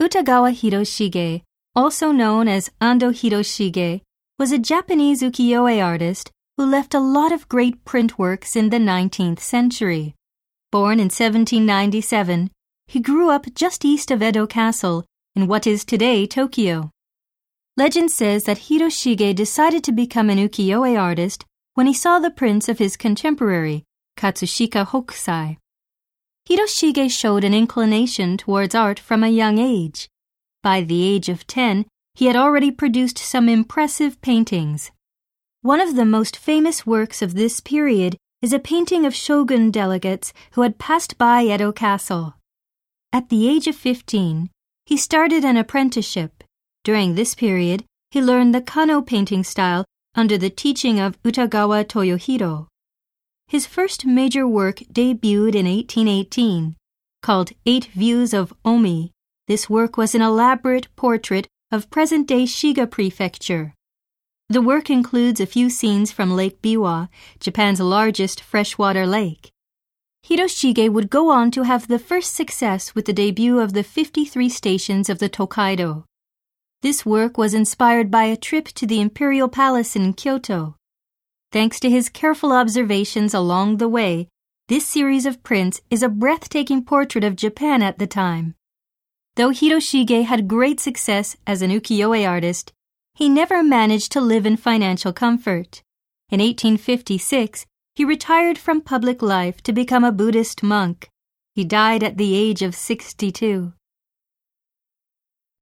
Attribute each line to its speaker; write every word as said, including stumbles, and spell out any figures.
Speaker 1: Utagawa Hiroshige, also known as Ando Hiroshige, was a Japanese ukiyo-e artist who left a lot of great print works in the nineteenth century. Born in seventeen ninety-seven, he grew up just east of Edo Castle in what is today Tokyo. Legend says that Hiroshige decided to become an ukiyo-e artist when he saw the prints of his contemporary, Katsushika Hokusai. Hiroshige showed an inclination towards art from a young age. By the age of ten, he had already produced some impressive paintings. One of the most famous works of this period is a painting of shogun delegates who had passed by Edo Castle. At the age of fifteen, he started an apprenticeship. During this period, he learned the Kano painting style under the teaching of Utagawa Toyohiro. His first major work debuted in eighteen eighteen. Called Eight Views of Omi, this work was an elaborate portrait of present-day Shiga Prefecture. The work includes a few scenes from Lake Biwa, Japan's largest freshwater lake. Hiroshige would go on to have the first success with the debut of the fifty-three stations of the Tokaido. This work was inspired by a trip to the Imperial Palace in Kyoto. Thanks to his careful observations along the way, this series of prints is a breathtaking portrait of Japan at the time. Though Hiroshige had great success as an ukiyo-e artist, he never managed to live in financial comfort. In eighteen fifty-six, he retired from public life to become a Buddhist monk. He died at the age of sixty-two.